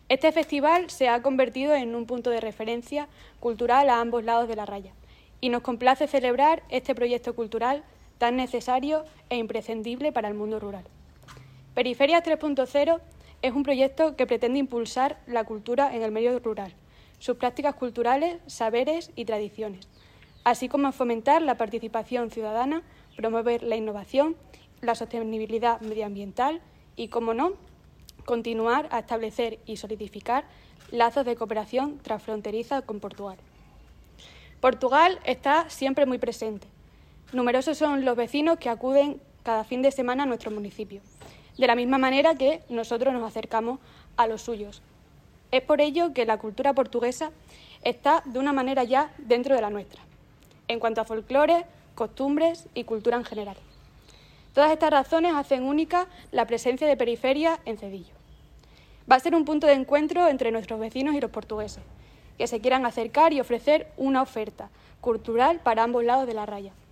Este festival se ha convertido en un punto de referencia cultural a ambos lados de la raya y nos complace celebrar este proyecto cultural tan necesario e imprescindible para el mundo rural. Periferias 3.0 es un proyecto que pretende impulsar la cultura en el medio rural, sus prácticas culturales, saberes y tradiciones, así como fomentar la participación ciudadana, promover la innovación, la sostenibilidad medioambiental y, como no, continuar a establecer y solidificar lazos de cooperación transfronteriza con Portugal. Portugal está siempre muy presente. Numerosos son los vecinos que acuden cada fin de semana a nuestro municipio, de la misma manera que nosotros nos acercamos a los suyos. Es por ello que la cultura portuguesa está de una manera ya dentro de la nuestra, en cuanto a folclore, costumbres y cultura en general. Todas estas razones hacen única la presencia de Periferia en Cedillo. Va a ser un punto de encuentro entre nuestros vecinos y los portugueses, que se quieran acercar y ofrecer una oferta cultural para ambos lados de la raya.